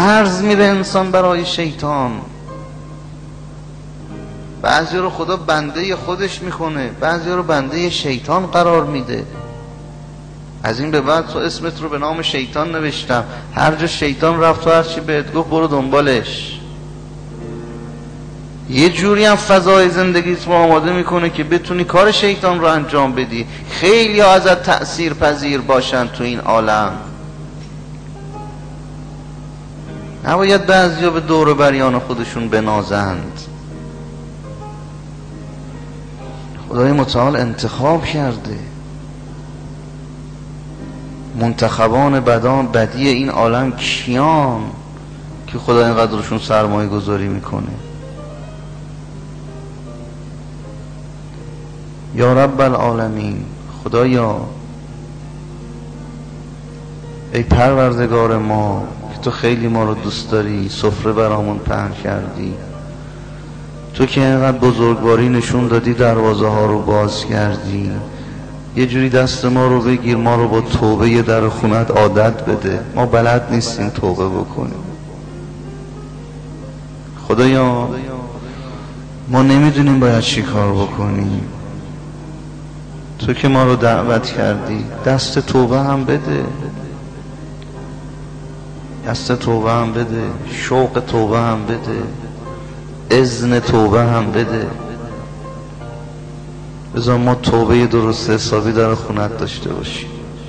فرض میره انسان برای شیطان. بعضی رو خدا بنده خودش میکنه، بعضی رو بنده شیطان قرار میده. از این به بعد تو اسمت رو به نام شیطان نوشتم، هر جا شیطان رفت و هر چی بهت گفت برو دنبالش. یه جوری هم فضای زندگیت رو آماده میکنه که بتونی کار شیطان رو انجام بدی. خیلی ها ازت تأثیر پذیر باشن تو این عالم. نباید بعضی ها به دور بریان خودشون بنازند. خدای متعال انتخاب کرده. منتخبان بدی این عالم کیان که خدا اینقدر روشون سرمایه گذاری میکنه؟ یا رب العالمین، خدایا ای پروردگار ما که تو خیلی ما رو دوست داری، سفره برامون پهن کردی، تو که اینقدر بزرگواری نشون دادی، دروازه ها رو باز کردی، یه جوری دست ما رو بگیر، ما رو با توبه یه در خونت عادت بده. ما بلد نیستیم توبه بکنیم. خدایا ما نمیدونیم باید چی کار بکنیم. تو که ما رو دعوت کردی، دست توبه هم بده، دست توبه هم بده، شوق توبه هم بده، اذن توبه هم بده. بذار ما توبه درست حسابی در خونت داشته باشیم.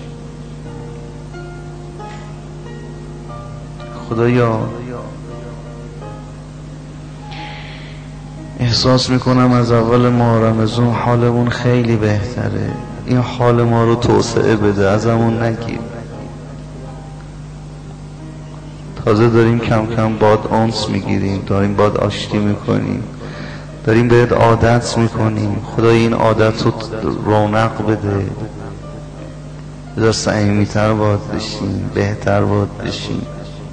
خدایا احساس میکنم از اول ماه رمضان حالمون خیلی بهتره. این حال ما رو توسعه بده، ازمون نگیر. تازه داریم کم کم باد انس میگیریم، داریم باد آشتی میکنیم، داریم بهت عادت میکنیم. خدای این عادت رو رونق بده، بذار صمیمی‌تر باد بشیم، بهتر باد بشیم.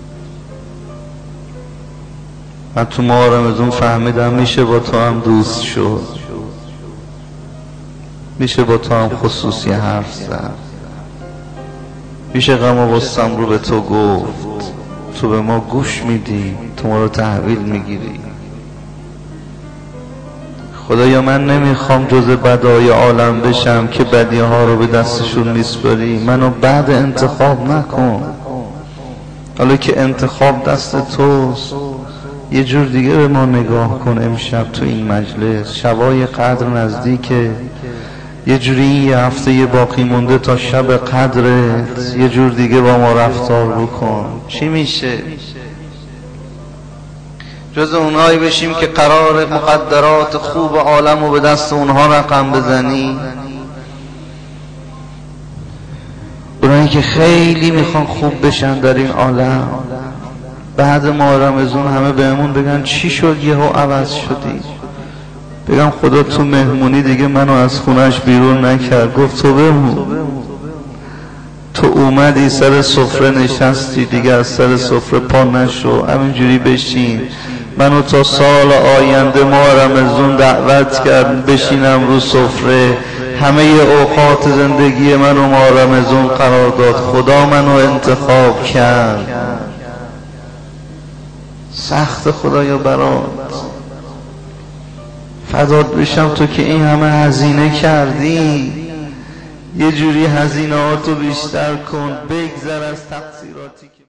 من تو ماه رمضان فهمیدم میشه با تو هم دوست شد، میشه با تو هم خصوصی حرف زد، میشه غم و غصم رو به تو گفت. تو به ما گوش میدی، تو ما رو تحویل میگیری. خدایا من نمیخوام جز بدای عالم بشم که بدی ها رو به دستشون میسپاری. منو بعد انتخاب نکن. حالا که انتخاب دست توست، یه جور دیگه به ما نگاه کن. امشب تو این مجلس شبای قدر نزدیکه، یه جوری یه هفته باقی مونده تا شب قدرت، یه جور دیگه با ما رفتار بکن. چی میشه؟ جز اونهایی بشیم که قرار مقدرات خوب عالم رو به دست اونها رقم بزنی؟ اونایی که خیلی میخوان خوب بشن در این عالم، بعد ماه رمضان همه بهمون بگن چی شد یهو عوض شدی؟ بگم خدا تو مهمونی دیگه منو از خونش بیرون نکرد، گفت تو بمون. تو اومدی سر سفره نشستی، دیگه از سر سفره پا نشو، همینجوری بشین. منو تا سال آینده ماه رمضان دعوت کرد بشینم رو سفره، همه اوقات زندگی منو ماه رمضان قرار داد. خدا منو انتخاب کرد. سخت خدایا برات، فدات بشم تو که این همه هزینه کردی. یه جوری هزینه‌هاتو بیشتر کن، بگذر از تقصیراتی.